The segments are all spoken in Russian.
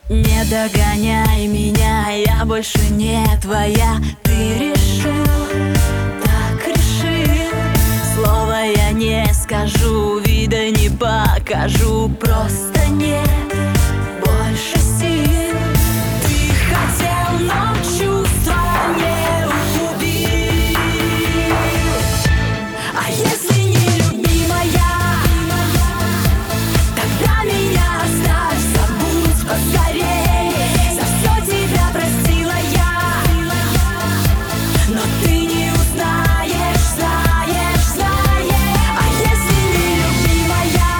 Не догоняй меня, я больше не твоя. Ты решил, так решил. Слова я не скажу, вида не покажу. Просто нет больше сил. Ты хотел, но чувства не убил. А если не любимая, тогда меня оставь, забудь поскорей. За все тебя простила я, но ты не узнаешь, знаешь, знаешь. А если не любимая,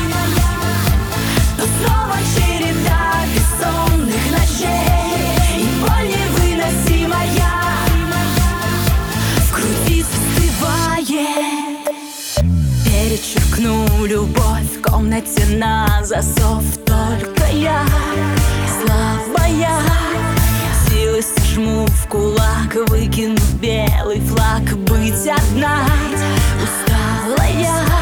то снова череда бессонных ночей и боль невыносимая в груди застывает. Перечеркну любовь в комнате на засов. Только я слабая, силы сожму в кулак, выкину белый флаг. Быть одна устала я.